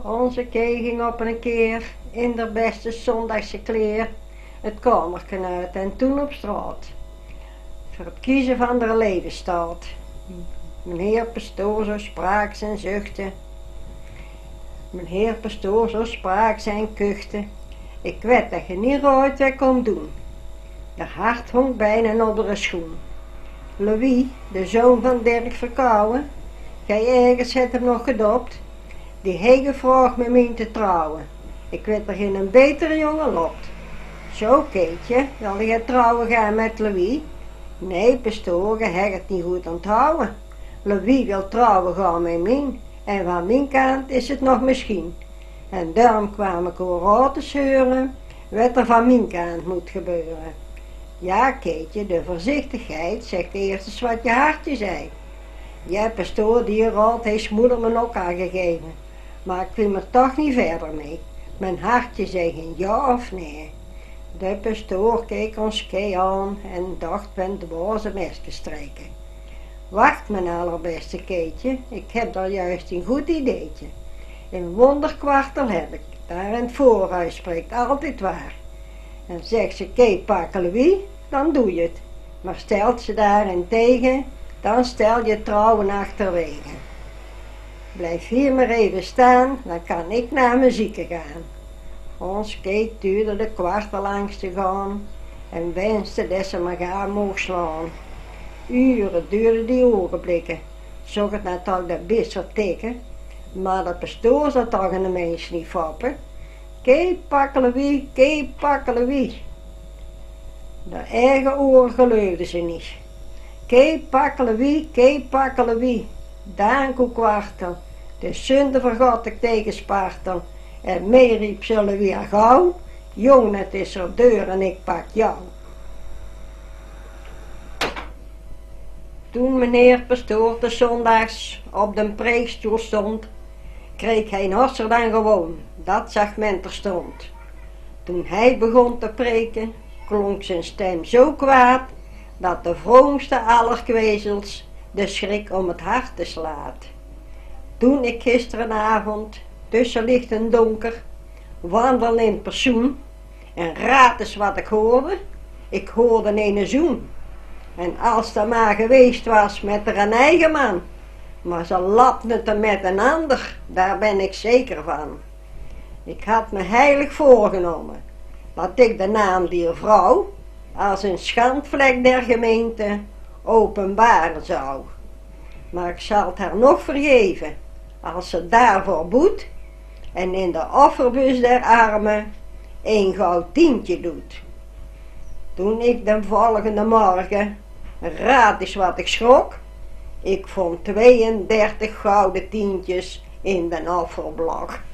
Onze Kee ging op een keer in de beste zondagse kleer het kamerken uit en toen op straat. Voor het kiezen van de levensstaat. Meneer pastoor zo spraak zijn zuchten. Meneer pastoor zo spraak zijn kuchten. Ik weet dat je niet ooit wat komt doen. De hart hong bijna onder de schoen. Louis, de zoon van Dirk Verkouwen, gij ergens hebt hem nog gedopt, die heeft gevraagd met mij te trouwen. Ik weet er geen betere jongen loopt. Zo Keetje, wil je trouwen gaan met Louis? Nee, pastoor, je hebt het niet goed onthouden. Louis wil trouwen gaan met mij, en van mijn kant is het nog misschien. En daarom kwam ik horen te zeuren, wat er van mijn kant moet gebeuren. Ja, Keetje, de voorzichtigheid zegt eerst eens wat je hartje zei. Ja, pastoor, die raad heeft moeder me ook aangegeven. Maar ik kwam er toch niet verder mee. Mijn hartje zei geen ja of nee. De pastoor keek ons Kee aan en dacht van de boze mes te strijken. Wacht, mijn allerbeste Keetje, ik heb daar juist een goed ideetje. Een wonderkwartel heb ik, daar in het voorhuis spreekt altijd waar. En zegt ze, Kee, pak Louis, dan doe je het. Maar stelt ze daarin tegen, dan stel je trouwen achterwege. Blijf hier maar even staan, dan kan ik naar mijn zieken gaan. Ons Kee tuurde de kwartel langs te gaan en wenste dat ze me gaan mocht slaan. Uren duurde die ogenblikken, zag het nou toch dat bitter tikken, maar de pastoor zat toch in de mens niet foppen. Kee, pak Louis, Kee, pak Louis. De eigen oren geloofden ze niet. Kee, pak Louis, Kee, pak Louis. Dank kwartel, de zonde vergat ik tegen Spartel. En mee riep ze Louis aan gauw, jong, het is er deur en ik pak jou. Toen meneer pastoor de zondags op de preekstoel stond, kreeg hij hosser dan gewoon, dat zag men terstond. Toen hij begon te preken, klonk zijn stem zo kwaad, dat de vroomste aller kwezels de schrik om het hart te slaat. Toen ik gisterenavond, tussen licht en donker, wandelde in persoon, en raad eens wat ik hoorde een zoen. En als dat maar geweest was met een eigen man, maar ze lapte het er met een ander, daar ben ik zeker van. Ik had me heilig voorgenomen, dat ik de naam die vrouw, als een schandvlek der gemeente, openbaren zou. Maar ik zal het haar nog vergeven, als ze daarvoor boet, en in de offerbus der armen een goud tientje doet. Toen ik de volgende morgen, raad eens wat ik schrok, ik vond 32 gouden tientjes in den offerblok.